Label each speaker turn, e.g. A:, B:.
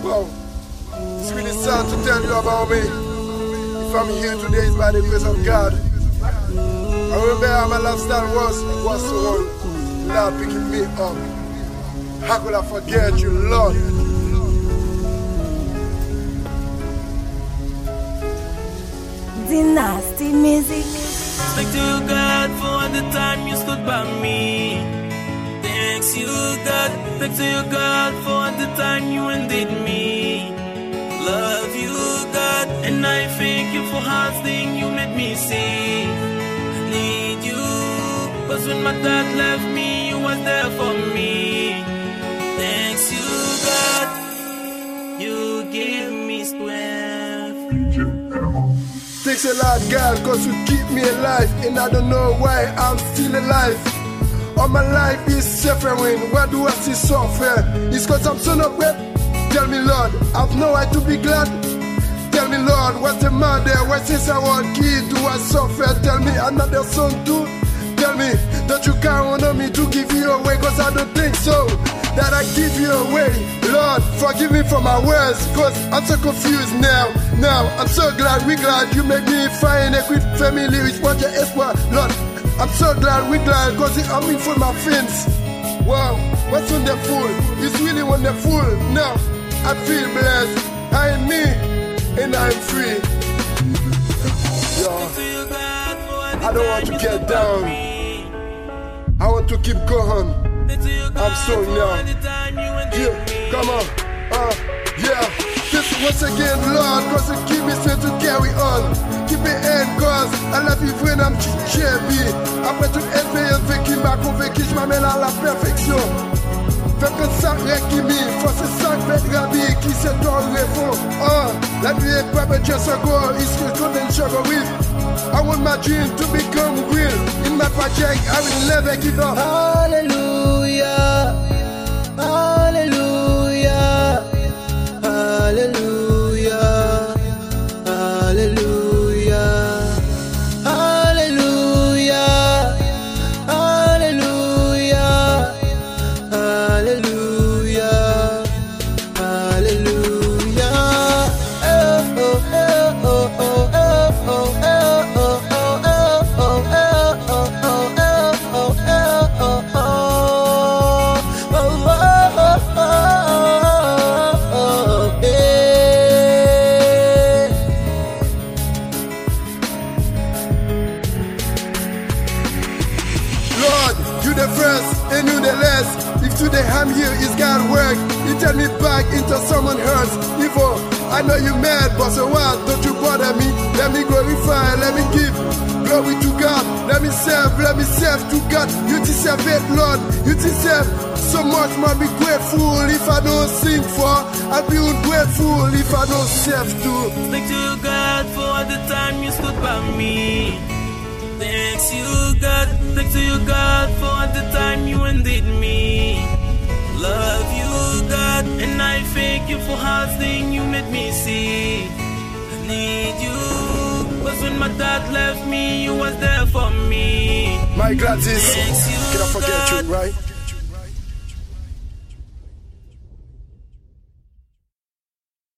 A: Wow. It's really sad to tell you about me. If I'm here today, it's by the grace of God. I remember how my lifestyle was so long. Lord picking me up. How could I forget you, Lord?
B: Dynasty Music.
C: Thank you, God, for all the time you stood by me. Thanks you, God. Thanks to you, God, for all the time you ended me. Love you, God, and I thank you for all things you made me see. Need you, 'cause when my dad left me, you was there for me. Thanks you, God, you give me strength.
A: Thanks a lot, God, 'cause you keep me alive, and I don't know why I'm still alive. All my life is suffering. Why do I see suffer? It's 'cause I'm so not wet. Tell me, Lord, I've no right to be glad. Tell me, Lord, what's the matter? Why since I was a kid do I suffer? Tell me, I'm not your son too. Tell me that you count on me to give you away, 'cause I don't think so, that I give you away. Lord, forgive me for my words, 'cause I'm so confused now. Now, I'm so glad, we glad you make me find a good family with what your espoir. Lord, I'm so glad, we glad, 'cause it helped me for my fins. Wow, what's wonderful? It's really wonderful. Now, I feel blessed. I am me, and I'm free. Yo, I don't want to get down. I want to keep going. I'm so now. Yeah, come on. Yeah. This once again, Lord, 'cause you keep me straight to carry on. Keep me in, 'cause I love you when I'm chichebi. Après toute expérience vécue, ma convaincu, je m'amène à la perfection. Fais que ça réquimi, force ça fait rabi, qui c'est ton répond. La nuit est pas but just a goal, it's still couldn't struggle with. I want my dream to become real. In my project, I will never give up.
D: Hallelujah, hallelujah, hallelujah, hallelujah, hallelujah, hallelujah, hallelujah, hallelujah. Oh, oh, oh, oh, oh, oh, oh, oh, oh, oh, oh,
A: You the first and you the last. If today I'm here, it's God work. You turn me back into someone else. Evil, I know you mad, but so what? Don't you bother me? Let me glorify, let me give glory to God. Let me serve to God. You deserve it, Lord. You deserve so much, man. Be grateful if I don't sing for. I'll be ungrateful if I don't serve too.
C: Thank you, God, for all the time you stood by me. Thanks you, God. Thanks to you, God, for all the time you ended me. Love you, God, and I thank you for all things you made me see. I need you, 'cause when my dad left me, you was there for me.
A: My Gladys,
C: Thanks you,
A: can I forget
C: God.
A: you, right?